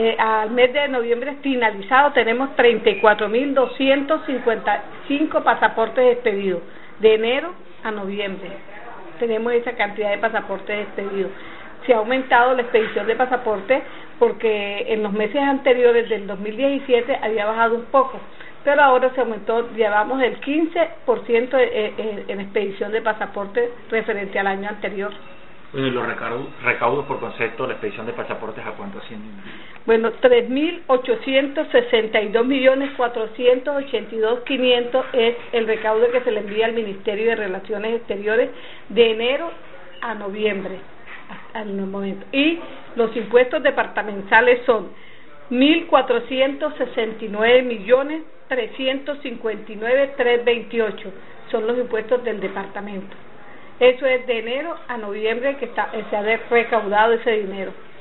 Al mes de noviembre finalizado tenemos 34.255 pasaportes expedidos, de enero a noviembre. Tenemos esa cantidad de pasaportes expedidos. Se ha aumentado la expedición de pasaportes porque en los meses anteriores del 2017 había bajado un poco, pero ahora se aumentó, llevamos el 15% en expedición de pasaportes referente al año anterior. Bueno, ¿y los recaudos por concepto de la expedición de pasaportes a cuánto ascienden? Bueno, 3.862.482.500 es el recaudo que se le envía al Ministerio de Relaciones Exteriores de enero a noviembre, hasta el momento. Y los impuestos departamentales son 1.469.359.328, son los impuestos del departamento. Eso es de enero a noviembre que se ha recaudado ese dinero.